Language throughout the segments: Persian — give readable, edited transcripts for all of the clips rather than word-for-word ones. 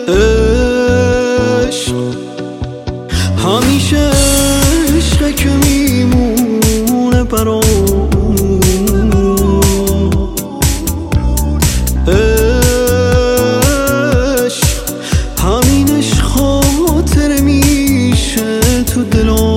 عشق همیشه عشقه که میمونه برام. عشق همینش خاطر میشه تو دلم.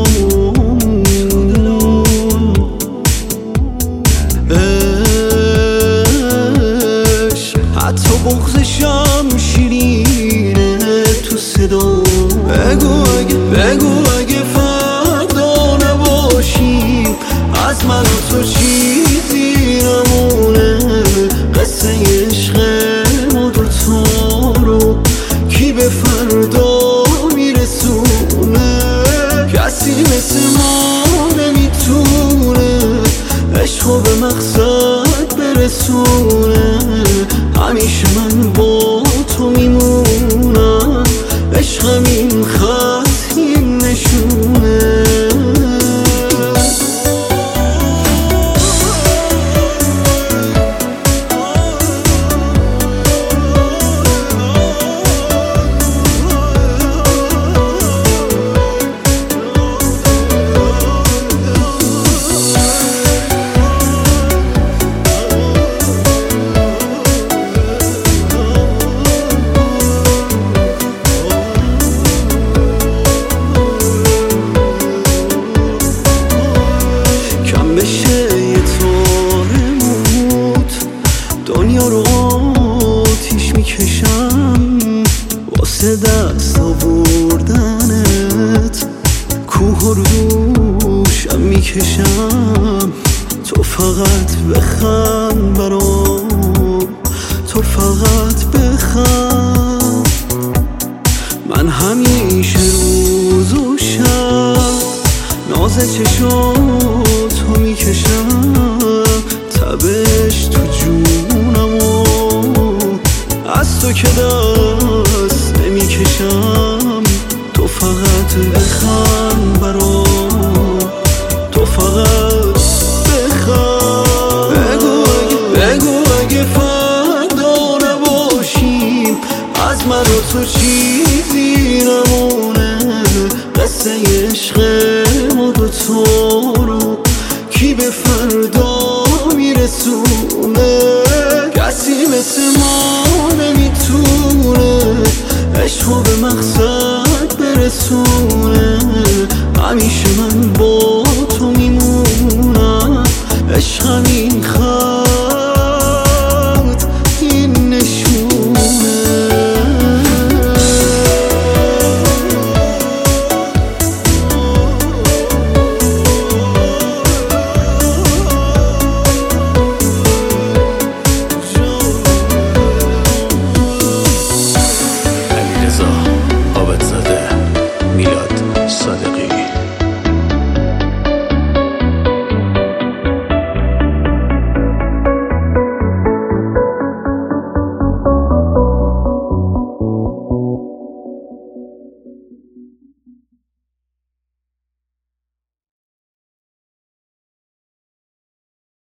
عشق حتی بغضشم شیرینه تو صدا. بگو اگه فردا نباشیم از من و تو چیزی نمونه. قصه عشق ما دوتا رو کی به فردا میرسونه؟ کسی مثل ما نمیتونه عشقو به مقصد برسونه. همیشه من با تو میمونم، عشقم این خط این نشونه. دنیا رو آتیش میکشم واسه دست آوردنت. کوه رو دوشم میکشم تو فقط بخند برام، تو فقط بخند. من همیشه روز و شب ناز چشاتو میکشم، تبش تو جونمو از تو که دست نمیکشم. تو فقط بخند برام، تو فقط بخند. بگو اگه فردا نباشیم از من و تو چیزی نمونه. قصه عشق